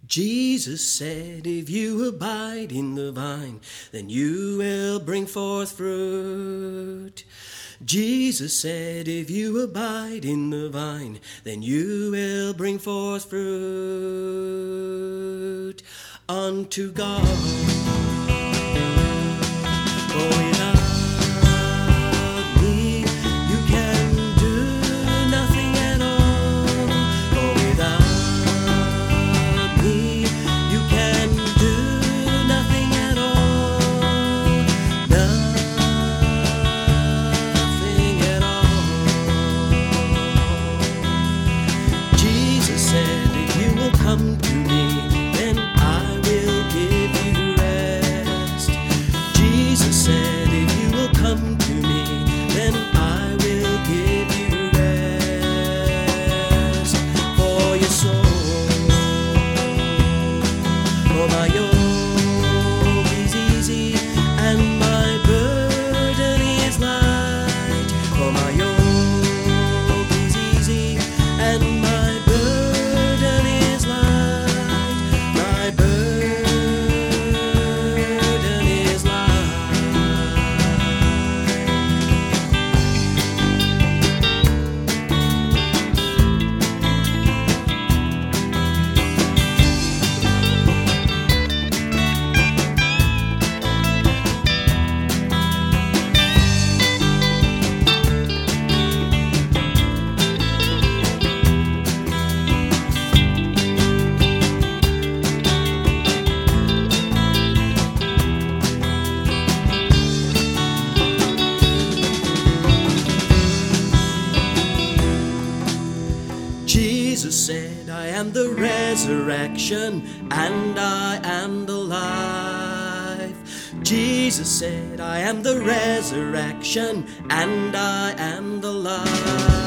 Jesus said, if you abide in the vine, then you will bring forth fruit. Jesus said, if you abide in the vine, then you will bring forth fruit unto God. For without me, you can do nothing at all. For without me, you can do nothing at all. Nothing at all. Jesus said, if you will come to me, then I will give you rest. Jesus said, if you will come to me, then I will give you rest for your soul. For my yoke is easy and my burden is light. For my yoke is easy and my burden is light. My burden is light. Jesus said, I am the resurrection and I am the life. Jesus said, I am the resurrection and I am the life.